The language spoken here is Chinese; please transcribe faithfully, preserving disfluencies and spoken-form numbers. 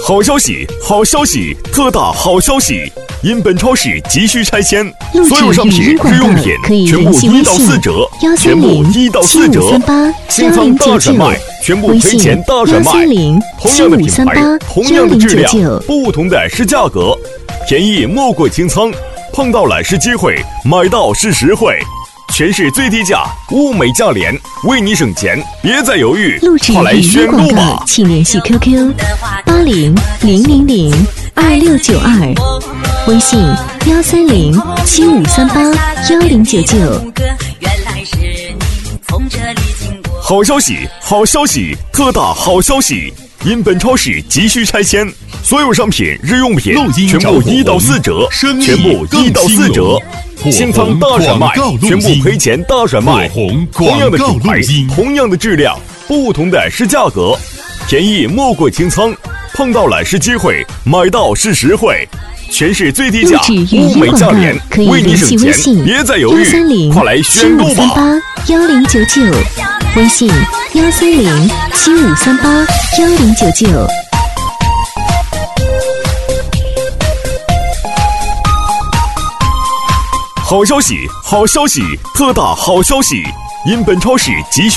好消息，好消息，特大好消息！因本超市急需拆迁，所有商品、日用品全部一到四折，全部一到四折。新仓大甩卖，全部赔钱大甩卖。同样的品牌，同样的质量，不同的是价格。便宜莫过清仓，碰到了是机会，买到是实惠。全市最低价，物美价廉，为你省钱，别再犹豫，快来选购吧！ 请联系 Q Q 八零零零零二六九二，微信幺三零七五三八幺零九九。 好消息，好消息，特大好消息！因本超市急需拆迁，所有商品、日用品全部一到四折，全部一到四折。新仓大甩卖，全部赔钱大甩卖。同样的品牌，同样的质量，不同的是价格。便宜莫过清仓，碰到了是机会，买到是实惠。全市最低价，物美价廉，为你省钱，别再犹豫，快来选购吧！ 幺零九九，微信幺三零七五三八幺零九九。 好消息，好消息，特大好消息！因本超市急需